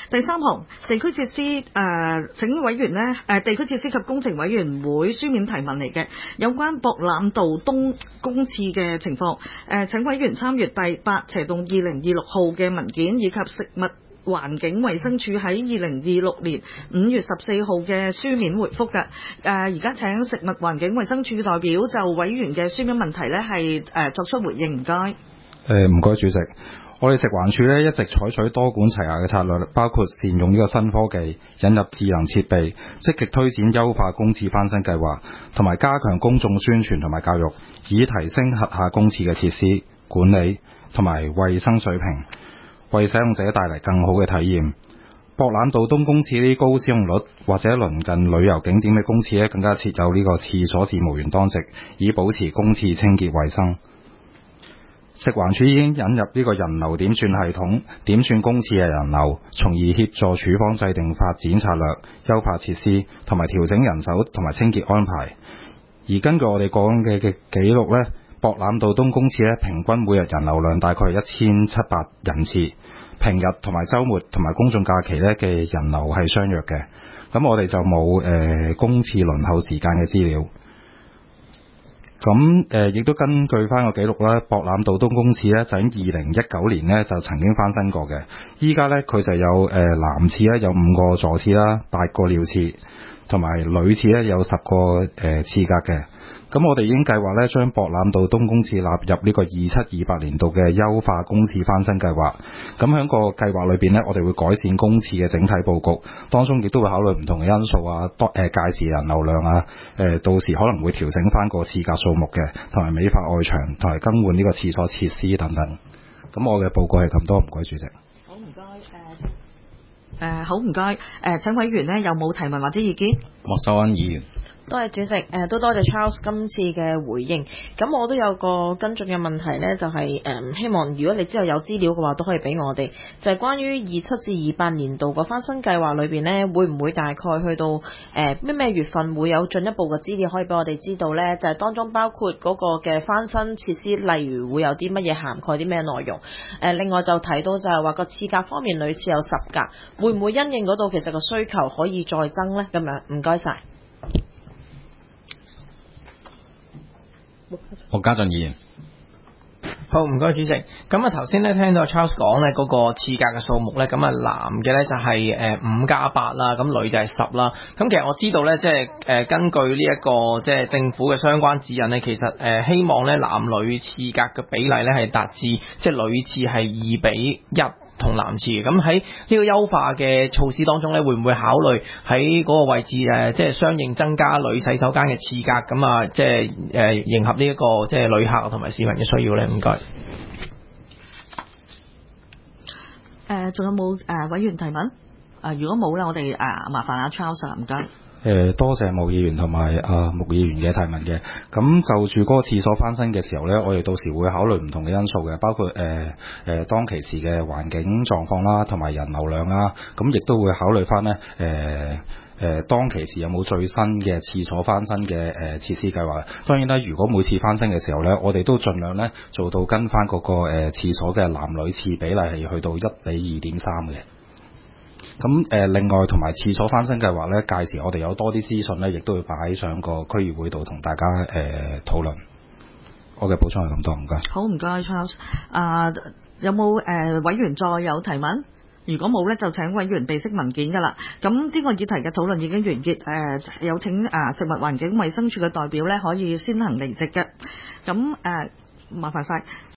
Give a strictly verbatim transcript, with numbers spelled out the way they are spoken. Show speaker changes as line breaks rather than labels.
第三項，地區設施誒、呃、請委員呢誒、呃、地區設施及工程委員會書面提問嚟嘅，有關博覽道東公廁嘅情況，誒、呃、請委員參閱第八斜洞二零二六號嘅文件，以及食物環境衛生署喺二零二六年五月十四號嘅書面回覆嘅。誒而家請食物環境衛生署嘅代表就委員嘅書面問題呢係誒作出回應，唔該。誒
唔該主席。我哋食環署咧一直採取多管齊下嘅策略，包括善用呢個新科技、引入智能設備、積極推展優化公廁翻新計劃，同埋加強公眾宣傳同埋教育，以提升轄下公廁嘅設施管理同埋衛生水平，為使用者帶嚟更好嘅體驗。博覽道東公廁呢高使用率或者鄰近旅遊景點嘅公廁咧，更加設有呢個廁所事務員當值，以保持公廁清潔衛生。食環署已經引入呢個人流點算系統，點算公廁嘅人流，從而協助署方制定發展策略、優化設施同埋調整人手同埋清潔安排。而根據我哋講嘅嘅記錄呢，博覽道東公廁呢平均每日人流量大概係一千七百人次，平日同埋週末同埋公眾假期呢嘅人流係相若嘅。咁我哋就冇誒、呃、公廁輪候時間嘅資料。咁誒，亦、呃、都根據翻個記錄咧，博覽道東公廁咧就喺二零一九年咧就曾經翻新過嘅。依家咧佢就有誒、呃、男廁咧有五個座廁啦，八個尿廁，同埋女廁咧有十個誒廁格嘅。咁我哋已經計劃咧將博覽道東公廁納入呢個二七二八年度嘅優化公廁翻新計劃。咁喺個計劃裏邊咧，我哋會改善公廁嘅整體佈局，當中亦都會考慮唔同嘅因素啊，多誒屆時人流量啊，誒、呃、到時可能會調整翻個廁格數目嘅，同埋美化外牆，同埋更換呢個廁所設施等等。咁我嘅報告係咁多，唔該主席。
好唔該誒誒好唔該誒，請委員呢有冇提問或者意見？
莫秀恩議員。
多謝主席，誒都多謝 Charles 今次嘅回應。咁我都有個跟進嘅問題呢，就係、是、誒希望如果你之後有資料嘅話，都可以俾我哋。就係、是、關於二七至二八年度個翻新計劃裏邊呢，會唔會大概去到誒咩咩月份會有進一步嘅資料可以俾我哋知道呢？就係、是、當中包括嗰個嘅翻新設施，例如會有啲乜嘢涵蓋啲咩內容？誒、呃、另外就提到就係話個廁格方面，女廁有十格，會唔會因應嗰度其實個需求可以再增呢？咁樣唔該晒。
莫家俊議員。
好，唔該主席。咁啊頭先咧聽到 Charles 講咧嗰個廁格嘅數目咧，咁啊男嘅咧就係誒五加八啦，咁女就係十啦。咁其實我知道咧，即係誒根據呢一個即係政府嘅相關指引咧，其實誒希望咧男女廁格嘅比例咧係達至即係女廁係二比一。同男廁，咁喺呢個優化嘅措施當中咧，會唔會考慮喺嗰個位置誒，即係相應增加女洗手間嘅廁格，咁啊，即係誒迎合呢一個即係旅客同埋市民嘅需要咧？唔該。
誒，仲有冇誒委員提問？誒，如果冇咧，我哋誒麻煩阿 Charles 唔該。
誒多謝毛議員同埋啊穆議員嘅提問嘅。咁就住嗰個廁所翻新嘅時候呢，我哋到時會考慮唔同嘅因素嘅，包括誒誒、呃、當其時嘅環境狀況啦，同埋人流量啦。咁亦都會考慮翻呢誒誒當其時有冇最新嘅廁所翻新嘅誒、呃、設施計劃。當然啦，如果每次翻新嘅時候呢，我哋都盡量呢做到跟翻嗰、那個誒、呃、廁所嘅男女廁比例係去到一比二點三嘅。咁誒，另外同埋廁所翻新計劃咧，屆時我哋有多啲資訊咧，亦都會擺上個區議會度同大家誒討論。我嘅補充係咁多，唔該。
好，唔該 Charles。啊，有冇誒、呃、委員再有提問？如果冇咧，就請委員備悉文件㗎啦。咁呢個議題嘅討論已經完結。誒、呃，有請啊食物環境衞生署嘅代表咧，可以先行離席嘅。咁誒、呃，麻煩晒。